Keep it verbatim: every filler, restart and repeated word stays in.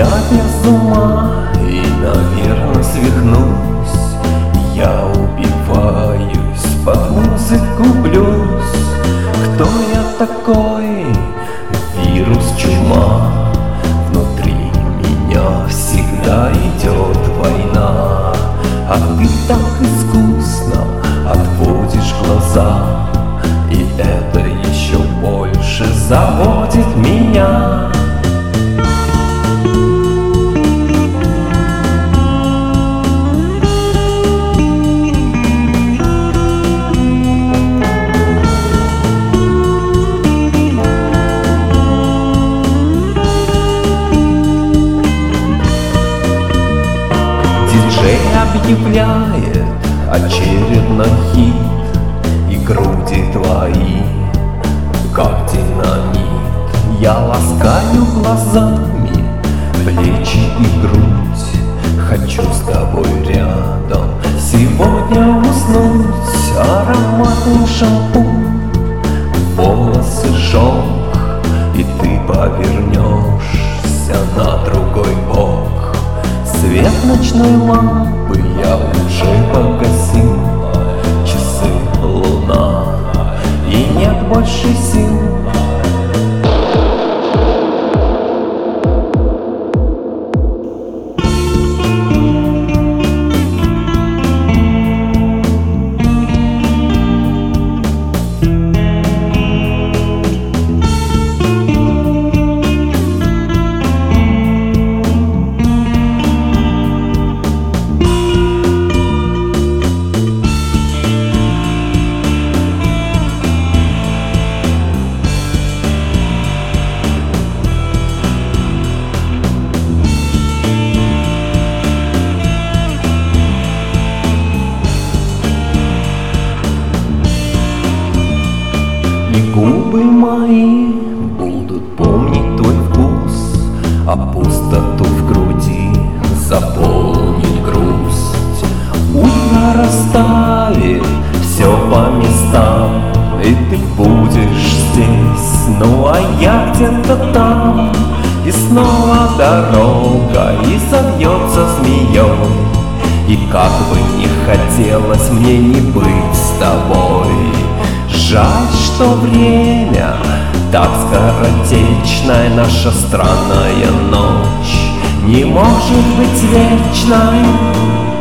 Я без ума и, наверное, свихнусь. Я убиваюсь, под музыку блюз. Кто я такой? Вирус, чума. Внутри меня всегда идет война. А ты так искусно отводишь глаза, и это еще больше заводит меня. Диджей объявляет очередной хит, и груди твои, как динамит. Я ласкаю глазами плечи и грудь. Хочу с тобой рядом сегодня уснуть. Ароматный шампунь, волосы шелк, и ты повернешься на другой бок. Свет ночной лампы я уже погасил, часы, луна, и нет больше сил. И губы мои будут помнить твой вкус, а пустоту в груди заполнит грусть. Утро расставит все по местам, и ты будешь здесь, ну а я где-то там. И снова дорога, и завьется змеей, и как бы не хотелось мне не быть с тобой. Жаль, что время так скоротечное, наша странная ночь не может быть вечной.